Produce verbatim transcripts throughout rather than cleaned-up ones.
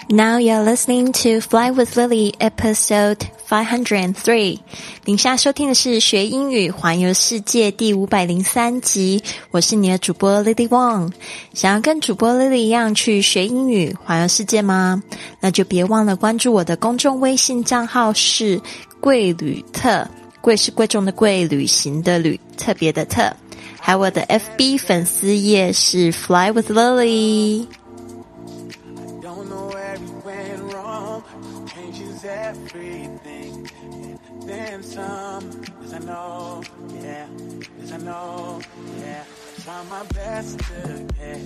Now you're listening to Fly with Lily episode five hundred three. 您现在收听的是学英语环游世界第五百零三集，我是你的主播 Lily Wong。想要跟主播 Lily 一样去学英语环游世界吗？那就别忘了关注我的公众微信账号是贵旅特，贵是贵重的贵，旅行的旅，特别的特。还有我的 F B 粉丝页是 Fly with Lily。Then some, cause I know, yeah, cause I know, yeah. I try my best to get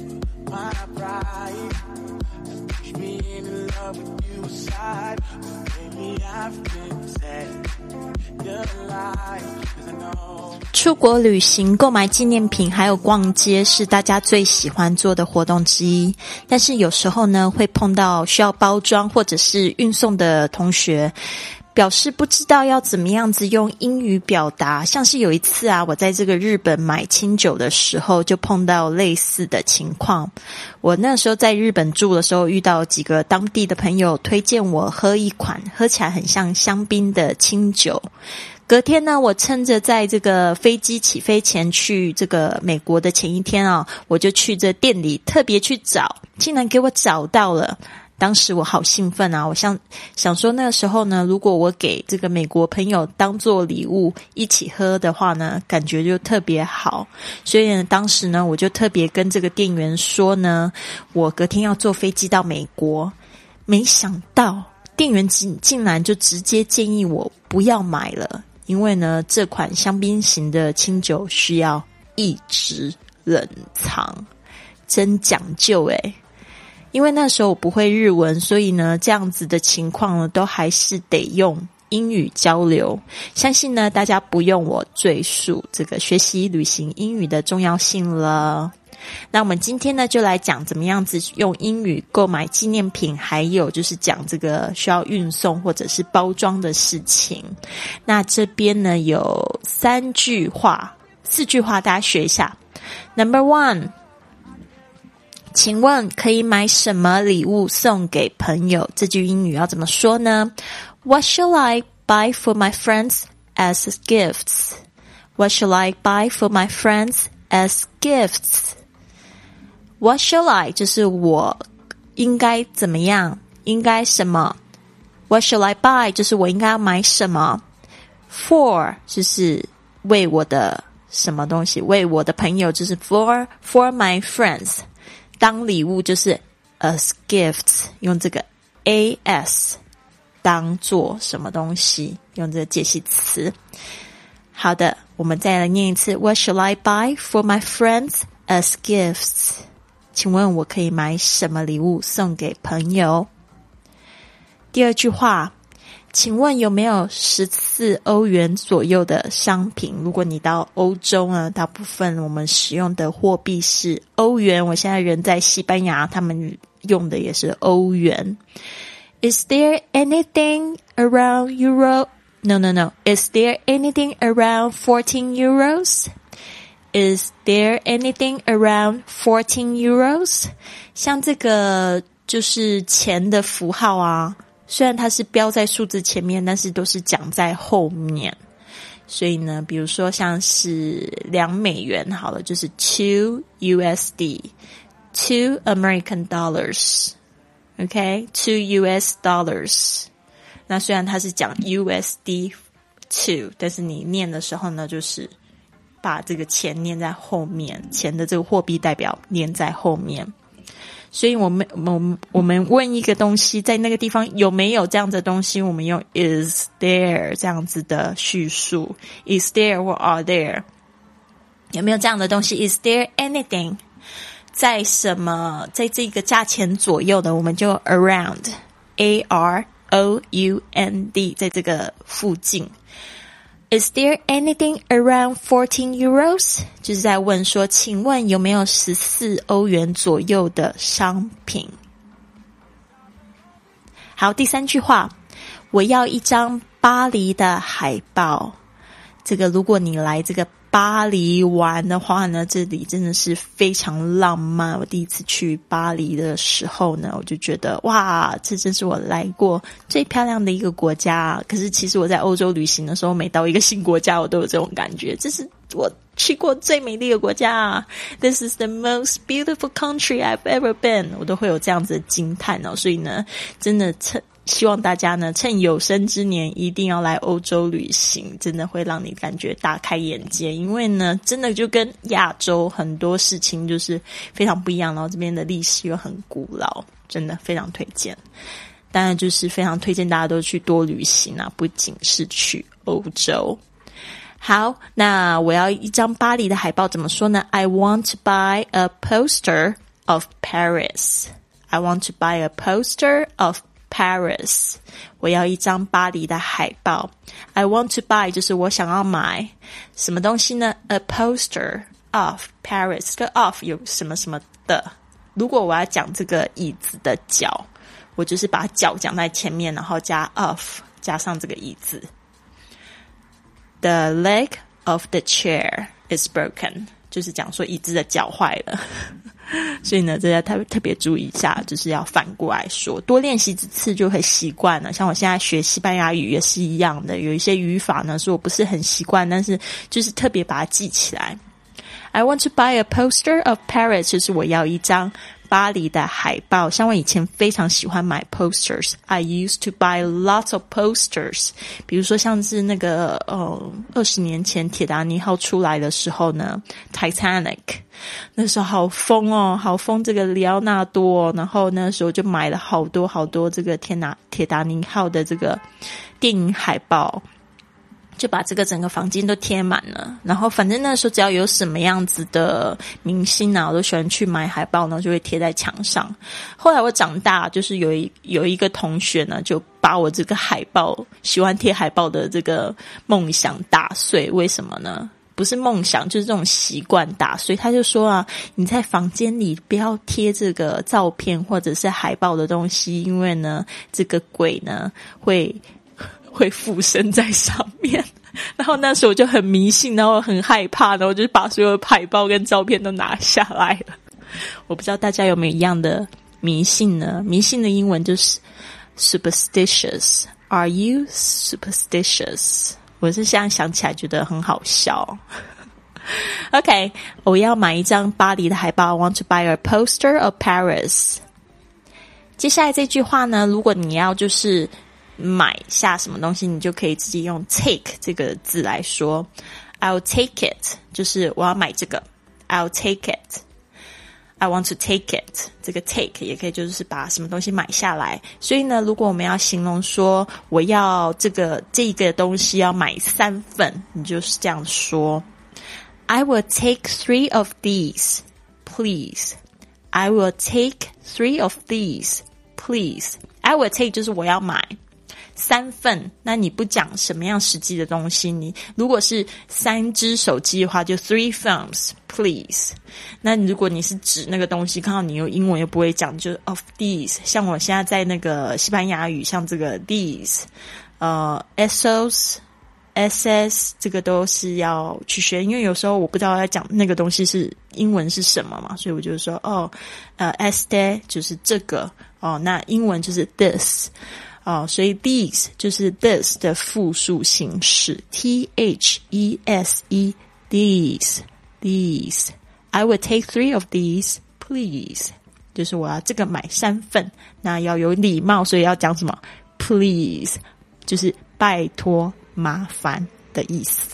my pride and push me in love with you aside. But lately I've been sad, you're alive, cause I know. 出国旅行、购买纪念品还有逛街是大家最喜欢做的活动之一，但是有时候呢会碰到需要包装或者是运送的同学表示不知道要怎么样子用英语表达，像是有一次啊，我在这个日本买清酒的时候就碰到类似的情况。我那时候在日本住的时候遇到几个当地的朋友推荐我喝一款喝起来很像香槟的清酒。隔天呢，我趁着在这个飞机起飞前去这个美国的前一天啊，我就去这店里特别去找，竟然给我找到了。当时我好兴奋啊，我想想说那个时候呢，如果我给这个美国朋友当做礼物一起喝的话呢，感觉就特别好。所以呢，当时呢，我就特别跟这个店员说呢，我隔天要坐飞机到美国。没想到店员竟竟然就直接建议我不要买了，因为呢，这款香槟型的清酒需要一直冷藏，真讲究诶。因为那时候我不会日文，所以呢，这样子的情况呢，都还是得用英语交流。相信呢，大家不用我赘述这个学习旅行英语的重要性了。那我们今天呢，就来讲怎么样子用英语购买纪念品，还有就是讲这个需要运送或者是包装的事情。那这边呢有三句话，四句话大家学一下。Number one。请问可以买什么礼物送给朋友？这句英语要怎么说呢？ What shall I buy for my friends as gifts? What shall I buy for my friends as gifts? What shall I 就是我应该怎么样，应该什么。 What shall I buy 就是我应该要买什么。 For 就是为我的什么东西，为我的朋友就是 for, for my friends。当礼物就是 as gifts， 用这个 as 当做什么东西，用这个介系词。好的，我们再来念一次。 What shall I buy for my friends as gifts? 请问我可以买什么礼物送给朋友？第二句话，请问有没有十四欧元左右的商品？如果你到欧洲呢，大部分我们使用的货币是欧元。我现在人在西班牙，他们用的也是欧元。Is there anything around Euro? No, no, no. Is there anything around fourteen euros? Is there anything around fourteen euros? 像这个就是钱的符号啊，虽然它是标在数字前面，但是都是讲在后面。所以呢，比如说像是两美元好了，就是 two U S D, two American dollars, okay, two U S dollars。那虽然它是讲 U S D two， 但是你念的时候呢，就是把这个钱念在后面，钱的这个货币代表念在后面。所以我们我们我们问一个东西在那个地方有没有这样子的东西，我们用 is there 这样子的叙述。 is there or are there， 有没有这样的东西？ is there anything 在什么，在这个价钱左右的，我们就 around A R O U N D 在这个附近。Is there anything around fourteen euros? 就是在问说，请问有没有十四欧元左右的商品？好，第三句话，我要一张巴黎的海报。这个如果你来这个巴黎玩的话呢，这里真的是非常浪漫。我第一次去巴黎的时候呢，我就觉得哇，这真是我来过最漂亮的一个国家。可是其实我在欧洲旅行的时候，每到一个新国家我都有这种感觉，这是我去过最美丽的国家。 This is the most beautiful country I've ever been， 我都会有这样子的惊叹哦。所以呢，真的趁希望大家呢趁有生之年一定要来欧洲旅行，真的会让你感觉大开眼界。因为呢真的就跟亚洲很多事情就是非常不一样，然后这边的历史又很古老，真的非常推荐。当然就是非常推荐大家都去多旅行啊，不仅是去欧洲。好，那我要一张巴黎的海报怎么说呢？ I want to buy a poster of Paris. I want to buy a poster of Paris. 我要一张巴黎的海报。 I want to buy 就是我想要买什么东西呢？ A poster of Paris. 这个 of 有什么什么的，如果我要讲这个椅子的脚，我就是把脚讲在前面，然后加 of 加上这个椅子。The leg of the chair is broken. 就是讲说椅子的脚坏了。所以呢这要特特别注意一下，就是要反过来说，多练习几次就会习惯了。像我现在学西班牙语也是一样的，有一些语法呢是我不是很习惯，但是就是特别把它记起来。 I want to buy a poster of Paris， 就是我要一张巴黎的海报。像我以前非常喜欢买 posters， I used to buy lots of posters。 比如说像是那个呃二十年前铁达尼号出来的时候呢 Titanic， 那时候好疯哦，好疯这个里奥纳多哦，然后那时候就买了好多好多这个铁达铁达尼号的这个电影海报，就把这个整个房间都贴满了。然后反正那时候只要有什么样子的明星啊，我都喜欢去买海报，然后就会贴在墙上。后来我长大，就是有一有一个同学呢，就把我这个海报喜欢贴海报的这个梦想打碎。为什么呢？不是梦想，就是这种习惯打碎。他就说啊，你在房间里不要贴这个照片或者是海报的东西，因为呢这个鬼呢会会附身在上面。然后那时候我就很迷信，然后很害怕，然后我就把所有的海报跟照片都拿下来了。我不知道大家有没有一样的迷信呢？迷信的英文就是 superstitious. Are you superstitious? 我是现在想起来觉得很好笑。OK， 我要买一张巴黎的海报。I want to buy a poster of Paris. 接下来这句话呢，如果你要就是买下什么东西，你就可以直接用 take 这个字来说。 I'll take it 就是我要买这个。 I'll take it. I want to take it， 这个 take 也可以就是把什么东西买下来。所以呢，如果我们要形容说我要这个这个东西要买三份，你就是这样说。 I will take three of these, please. I will take three of these, please. I will take 就是我要买三份，那你不讲什么样实际的东西，你如果是三只手机的话就 three phones please。 那如果你是指那个东西，看到你用英文又不会讲，就 of these。 像我现在在那个西班牙语，像这个 these 呃 esos ss 这个都是要去学，因为有时候我不知道要讲那个东西是英文是什么嘛，所以我就说哦呃 este 就是这个哦，那英文就是 this哦，所以 these 就是 this 的复数形式 T H E S E these these I will take three of these please， 就是我要这个买三份，那要有礼貌，所以要讲什么 please 就是拜托麻烦的意思。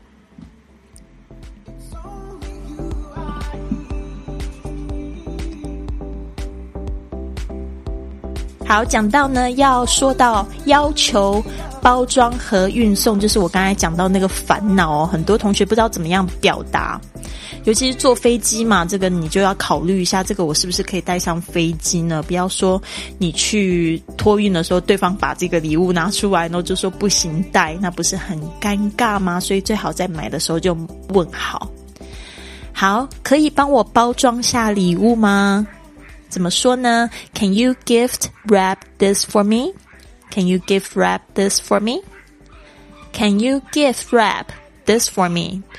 好，讲到呢要说到要求包装和运送，就是我刚才讲到那个烦恼哦，很多同学不知道怎么样表达，尤其是坐飞机嘛，这个你就要考虑一下，这个我是不是可以带上飞机呢？不要说你去托运的时候，对方把这个礼物拿出来，然后就说不行带，那不是很尴尬吗？所以最好在买的时候就问好。好，可以帮我包装下礼物吗？怎么说呢？ Can you gift wrap this for me? Can you gift wrap this for me? Can you gift wrap this for me?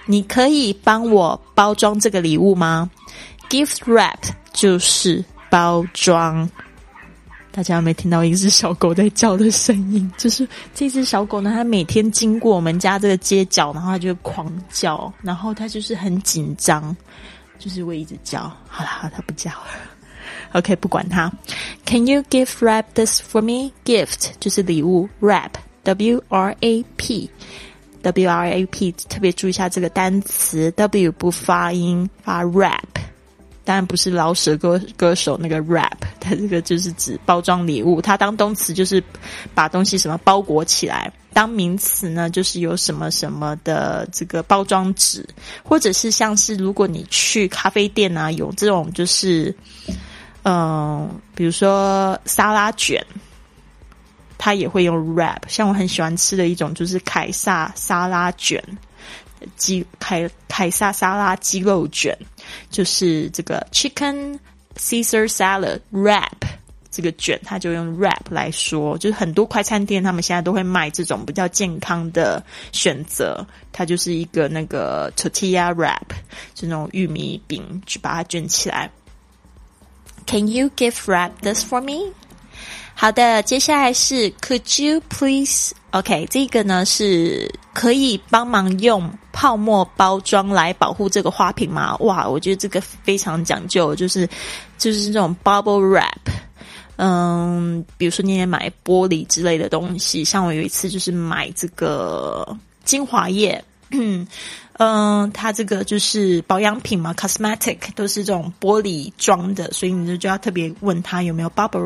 你可以帮我包装这个礼物吗？ Gift wrap 就是包装。大家有没有听到一只小狗在叫的声音？就是这只小狗呢，它每天经过我们家这个街角，然后它就会狂叫，然后它就是很紧张，就是会一直叫。好啦，它不叫了。OK， 不管它。Can you gift wrap this for me? Gift 就是礼物 ，wrap W R A P W R A P 特别注意一下这个单词 ，W 不发音，发 rap。当然不是饶舌歌歌手那个 rap， 它这个就是指包装礼物。它当动词就是把东西什么包裹起来，当名词呢就是有什么什么的这个包装纸，或者是像是如果你去咖啡店啊，有这种就是嗯、呃，比如说沙拉卷，它也会用 wrap。像我很喜欢吃的一种就是凯撒沙拉卷，鸡凯凯撒沙拉鸡肉卷，就是这个 chicken Caesar salad wrap 这个卷，它就用 wrap 来说，就是很多快餐店他们现在都会卖这种比较健康的选择，它就是一个那个 tortilla wrap， 就那种玉米饼去把它卷起来。Can you gift wrap this for me? 好的，接下来是 Could you please OK， 这个呢是可以帮忙用泡沫包装来保护这个花瓶吗？哇，我觉得这个非常讲究，就是就是这种 bubble wrap。嗯，比如说你也买玻璃之类的东西，像我有一次就是买这个精华液，嗯，嗯，它这个就是保养品嘛 ，cosmetic 都是这种玻璃装的，所以你就要特别问他有没有 bubble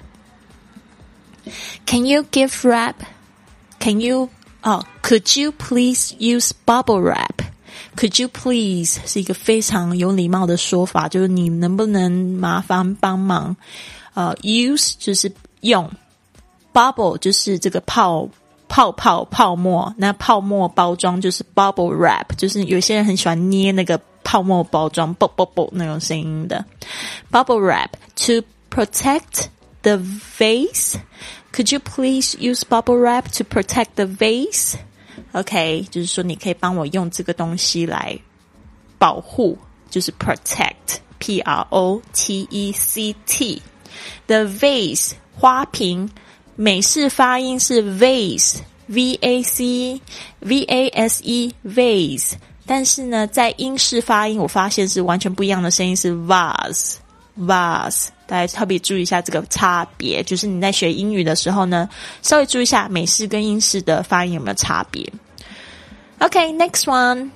wrap。Can you gift wrap?Can you, oh, could you please use bubble wrap? Could you please 是一个非常有礼貌的说法，就是你能不能麻烦帮忙？呃 use 就是用 ，bubble 就是这个泡泡泡泡沫，那泡沫包装就是 bubble wrap， 就是有些人很喜欢捏那个泡沫包装，啵啵啵那种声音的 bubble wrap to protect the vase.Could you please use bubble wrap to protect the vase? OK， 就是说你可以帮我用这个东西来保护，就是 protect P R O T E C T The vase 花瓶，美式发音是 vase V A C V A S E vase， 但是呢在英式发音我发现是完全不一样的声音，是 vase vase， 大家特别注意一下这个差别，就是你在学英语的时候呢，稍微注意一下美式跟英式的发音有没有差别。Okay, next one.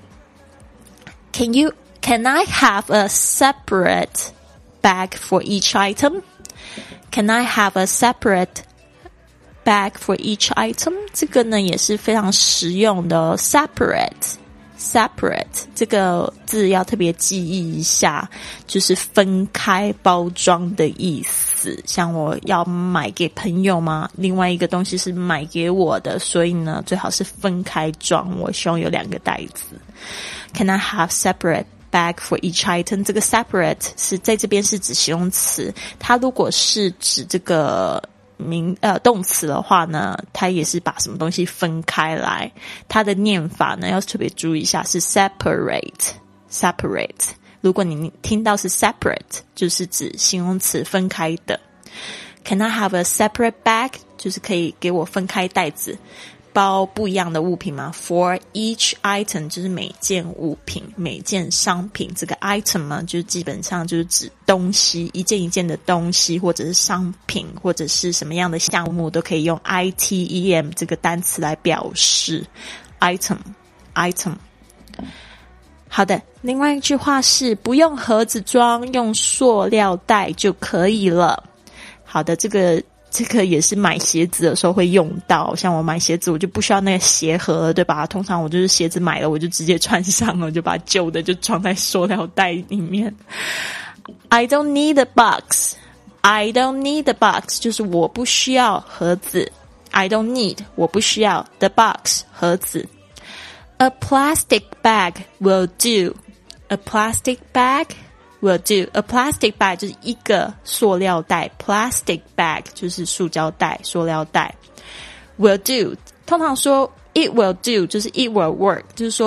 Can you, can I have a separate bag for each item? Can I have a separate bag for each item? 这个呢也是非常实用的哦 separate.Separate 这个字要特别记忆一下，就是分开包装的意思。像我要买给朋友嘛，另外一个东西是买给我的，所以呢最好是分开装，我希望有两个袋子。Can I have separate bag for each item? 这个 separate 是在这边是指形容词，它如果是指这个名呃动词的话呢，它也是把什么东西分开来，它的念法呢要特别注意一下，是 separate separate。如果你听到是 separate， 就是指形容词分开的。Can I have a separate bag? 就是可以给我分开袋子，包不一样的物品嘛。For each item 就是每件物品、每件商品，这个 item 嘛，就基本上就是指东西，一件一件的东西，或者是商品，或者是什么样的项目，都可以用 I T E M 这个单词来表示 item item。好的，另外一句话是不用盒子装，用塑料袋就可以了。好的，这个这个也是买鞋子的时候会用到，像我买鞋子我就不需要那个鞋盒了，对吧？通常我就是鞋子买了我就直接穿上了，我就把旧的就装在塑料袋里面。I don't need a box. I don't need a box 就是我不需要盒子。I don't need 我不需要 the box 盒子。A plastic bag will do. A plastic bag will do. A plastic bag 就是一个塑料袋 ，plastic bag 就是塑胶袋、塑料袋。Will do 通常说 it will do 就是 it will work， 就是说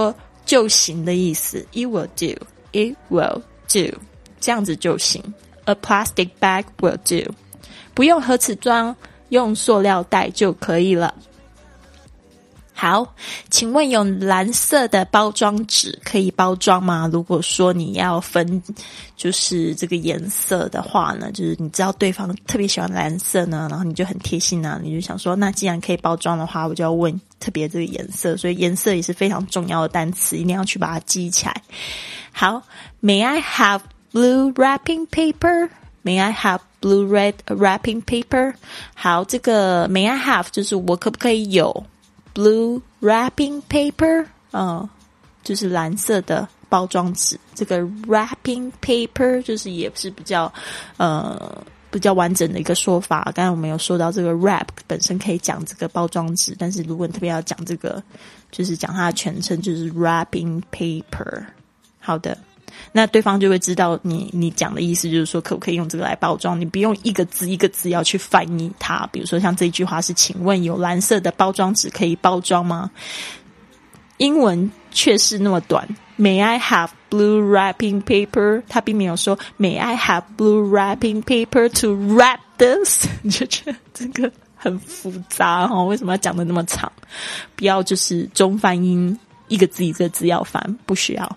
就行的意思 ，It will do, it will do， 这样子就行。A plastic bag will do， 不用盒子装，用塑料袋就可以了。好，请问有蓝色的包装纸可以包装吗？如果说你要分就是这个颜色的话呢，就是你知道对方特别喜欢蓝色呢，然后你就很贴心啊，你就想说那既然可以包装的话，我就要问特别这个颜色，所以颜色也是非常重要的单词，一定要去把它记起来。好， May I have blue wrapping paper? May I have blue red wrapping paper? 好，这个 May I have 就是我可不可以有Blue wrapping paper， 呃，就是蓝色的包装纸。这个 wrapping paper 就是也是比较呃比较完整的一个说法。刚才我们有说到这个 wrap 本身可以讲这个包装纸，但是如果你特别要讲这个，就是讲它的全称就是 wrapping paper。好的。那对方就会知道你你讲的意思就是说可不可以用这个来包装，你不用一个字一个字要去翻译它。比如说像这一句话是请问有蓝色的包装纸可以包装吗？英文却是那么短 May I have blue wrapping paper， 它并没有说 May I have blue wrapping paper to wrap this， 你就觉得这个很复杂哦，为什么要讲得那么长？不要就是中翻英一个字一个字要翻，不需要。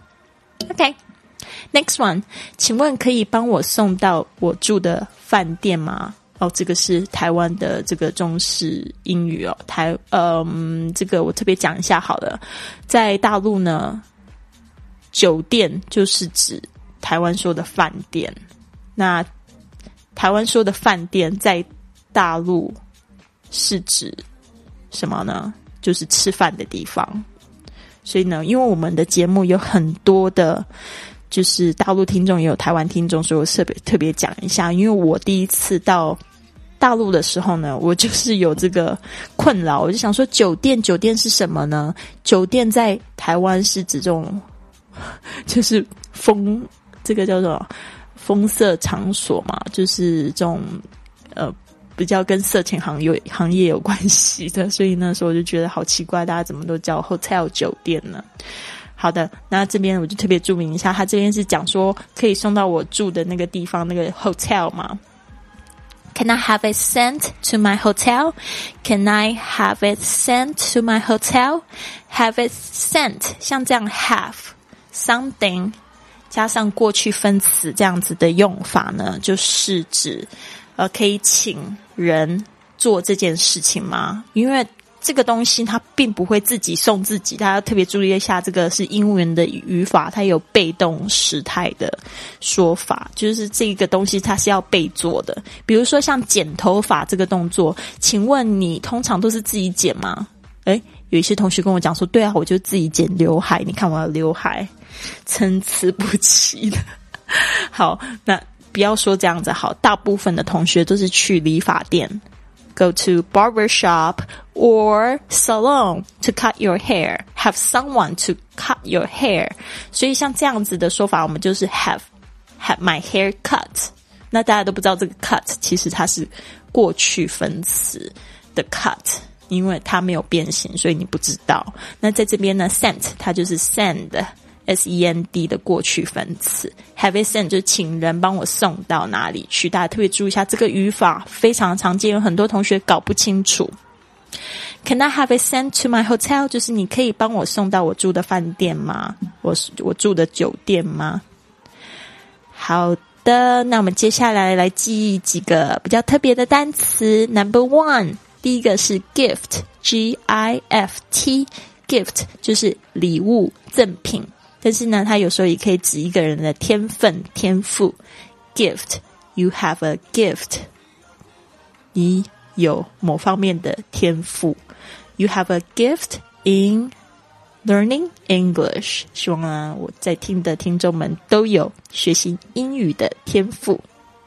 OK，Next one， 请问可以帮我送到我住的饭店吗？哦，这个是台湾的这个中式英语哦。台，嗯，这个我特别讲一下好了。在大陆呢，酒店就是指台湾说的饭店。那台湾说的饭店在大陆是指什么呢？就是吃饭的地方。所以呢，因为我们的节目有很多的就是大陆听众也有台湾听众，所以我特别特别讲一下。因为我第一次到大陆的时候呢，我就是有这个困扰，我就想说酒店酒店是什么呢？酒店在台湾是指这种就是风这个叫做风色场所嘛，就是这种呃比较跟色情行业行业有关系的，所以那时候我就觉得好奇怪，大家怎么都叫 hotel 酒店呢？好的，那这边我就特别注明一下，他这边是讲说可以送到我住的那个地方那个 hotel 嘛。Can I have it sent to my hotel? Can I have it sent to my hotel? Have it sent 像这样 have something 加上过去分词这样子的用法呢，就是指呃可以请人做这件事情吗？因为这个东西它并不会自己送自己，大家要特别注意一下，这个是英文的语法，它有被动时态的说法，就是这个东西它是要被做的。比如说像剪头发这个动作，请问你通常都是自己剪吗？诶，有一些同学跟我讲说，对啊，我就自己剪刘海，你看我的刘海参差不齐的。好，那不要说这样子好，大部分的同学都是去理发店，go to barber shop or salon to cut your hair. Have someone to cut your hair. 所以像这样子的说法，我们就是 have have my hair cut. 那大家都不知道这个 cut 其实它是过去分词的 cut， 因为它没有变形，所以你不知道。那在这边呢 sent 它就是 send。S E N D 的过去分词 Have it sent 就是请人帮我送到哪里去，大家特别注意一下这个语法非常常见，有很多同学搞不清楚。Can I have it sent to my hotel 就是你可以帮我送到我住的饭店吗？我我住的酒店吗？好的，那我们接下来来记几个比较特别的单词。 Number one 第一个是 gift G I F T Gift 就是礼物赠品，但是呢它有时候也可以指一个人的天分天赋。 Gift You have a gift 你有某方面的天赋。 You have a gift in learning English 希望呢我在听的听众们都有学习英语的天赋。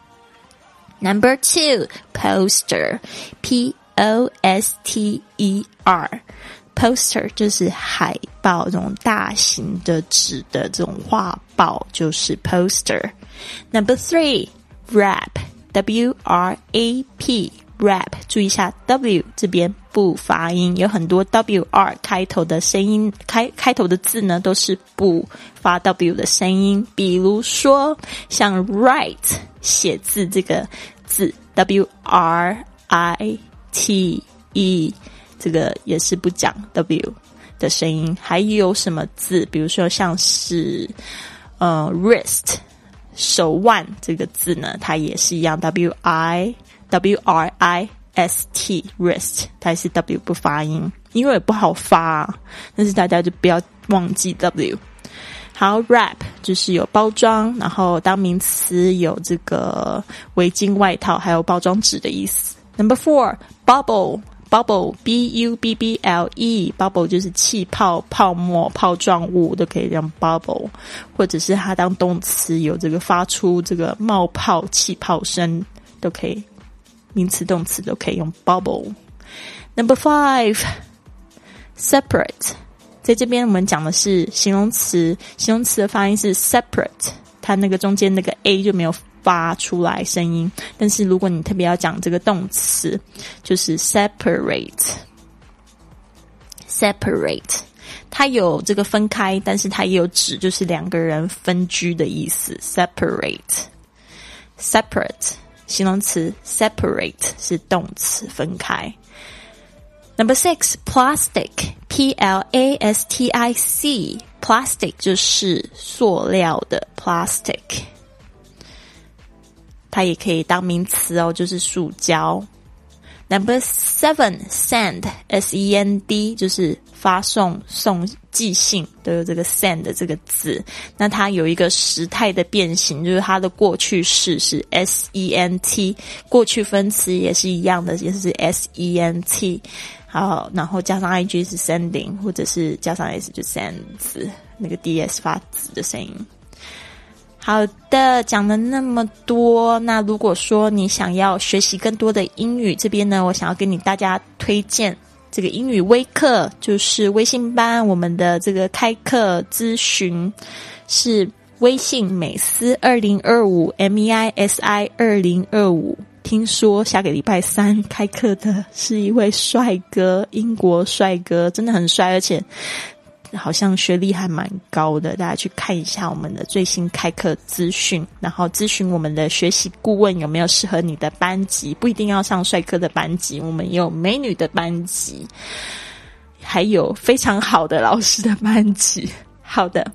Number two Poster P O S T E R Poster 就是海报，这种大型的纸的这种画报就是 poster。 Number three Wrap W R A P rap， 注意一下 W 这边不发音，有很多 W R 开头的声音，开开头的字呢都是不发 W 的声音，比如说像 write 写字这个字 W R I T E， 这个也是不讲 W 的声音。还有什么字，比如说像是呃 wrist 手腕这个字呢，它也是一样 W I W R I S T wrist， 它也是 W 不发音，因为也不好发，但是大家就不要忘记 W。 好， wrap 就是有包装，然后当名词有这个围巾外套还有包装纸的意思。 Number four bubble Bubble, B U B B L E, bubble 就是气泡、泡沫、泡状物都可以用 bubble， 或者是它当动词有这个发出这个冒泡、气泡声都可以，名词、动词都可以用 bubble。 Number five, separate， 在这边我们讲的是形容词，形容词的发音是 separate， 它那个中间那个 A 就没有发出来声音，但是如果你特别要讲这个动词，就是 separate separate， 它有这个分开，但是它也有指就是两个人分居的意思。 separate separate 形容词， separate 是动词，分开。Number six, plastic, P L A S T I C, plastic 就是塑料的 plastic，它也可以当名词哦，就是塑胶。Number seven, send, S E N D 就是发送、送、寄信都有这个 send 这个字。那它有一个时态的变形，就是它的过去式是 S E N T， 过去分词也是一样的，也是 S E N T。好，然后加上 I G 是 sending， 或者是加上 S 就 sends， 那个 D S 发字的声音。好的，讲了那么多，那如果说你想要学习更多的英语，这边呢我想要跟你大家推荐这个英语微课，就是微信班，我们的这个开课咨询是微信美思二零二五 M E I S I 二零二五。听说下个礼拜三开课的是一位帅哥，英国帅哥，真的很帅，而且好像学历还蛮高的，大家去看一下我们的最新开课资讯，然后咨询我们的学习顾问有没有适合你的班级，不一定要上帅哥的班级，我们也有美女的班级，还有非常好的老师的班级。好的，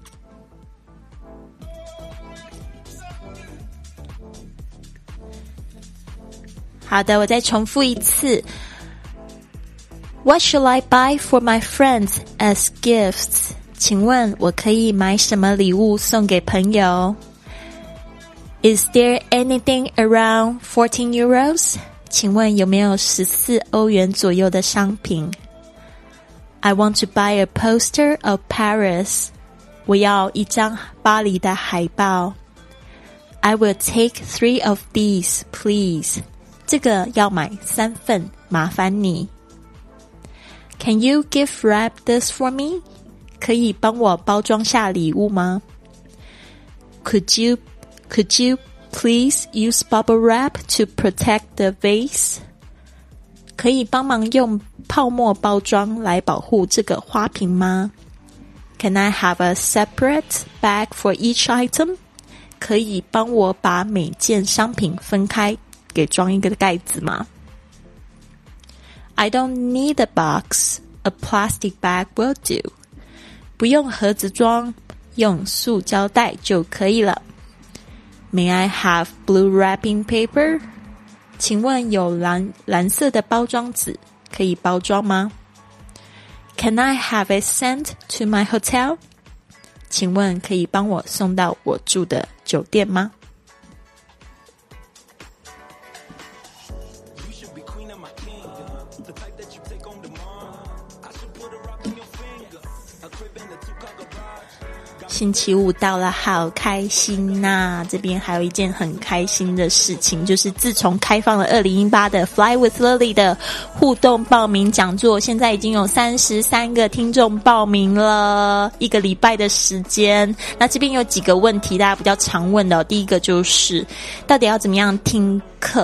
好的，我再重复一次。What shall I buy for my friends as gifts? 请问我可以买什么礼物送给朋友？ Is there anything around fourteen euros? 请问有没有十四欧元左右的商品？ I want to buy a poster of Paris. 我要一张巴黎的海报。 I will take three of these, please. 这个要买三份，麻烦你。Can you gift wrap this for me? 可以帮我包装下礼物吗？ Could you, could you please use bubble wrap to protect the vase? 可以帮忙用泡沫包装来保护这个花瓶吗？ Can I have a separate bag for each item? 可以帮我把每件商品分开给装一个盖子吗？ I don't need a box. A plastic bag will do. 不用盒子装，用塑胶袋就可以了。May I have blue wrapping paper? 请问有蓝蓝色的包装纸可以包装吗？ Can I have it sent to my hotel? 请问可以帮我送到我住的酒店吗？星期五到了，好开心呐、啊！这边还有一件很开心的事情，就是自从开放了二零一八的 Fly with Lily 的互动报名讲座，现在已经有三十三个听众报名了，一个礼拜的时间。那这边有几个问题大家比较常问的、哦、第一个就是到底要怎么样听课，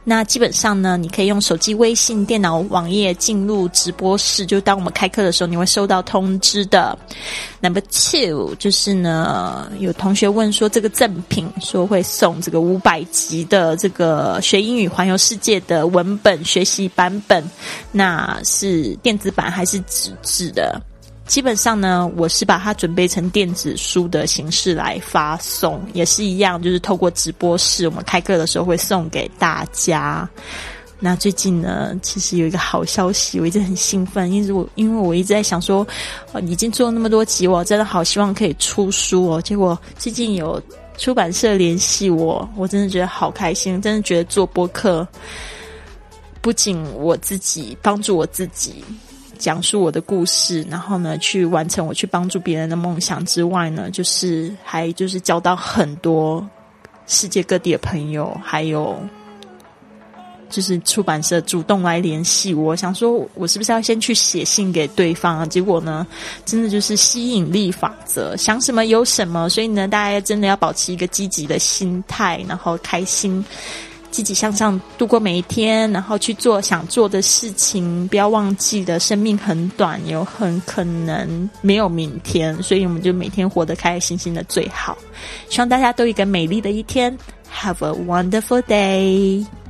那基本上呢，你可以用手机微信、电脑网页进入直播室，就当我们开课的时候你会收到通知的。Number two 就是呢，有同学问说这个赠品说会送这个五百集的这个学英语环游世界的文本学习版本，那是电子版还是纸质的？基本上呢，我是把它准备成电子书的形式来发送，也是一样，就是透过直播室，我们开课的时候会送给大家。那最近呢，其实有一个好消息，我一直很兴奋，因为我因为我一直在想说，呃，已经做那么多集，我真的好希望可以出书哦。结果最近有出版社联系我，我真的觉得好开心，真的觉得做播客不仅我自己帮助我自己讲述我的故事，然后呢去完成我去帮助别人的梦想之外呢，就是还就是交到很多世界各地的朋友，还有就是出版社主动来联系我，想说我是不是要先去写信给对方啊？结果呢，真的就是吸引力法则，想什么有什么，所以呢，大家真的要保持一个积极的心态，然后开心积极向上度过每一天，然后去做想做的事情，不要忘记了生命很短，有很可能没有明天，所以我们就每天活得开开心心的最好。希望大家都有一个美丽的一天。Have a wonderful day.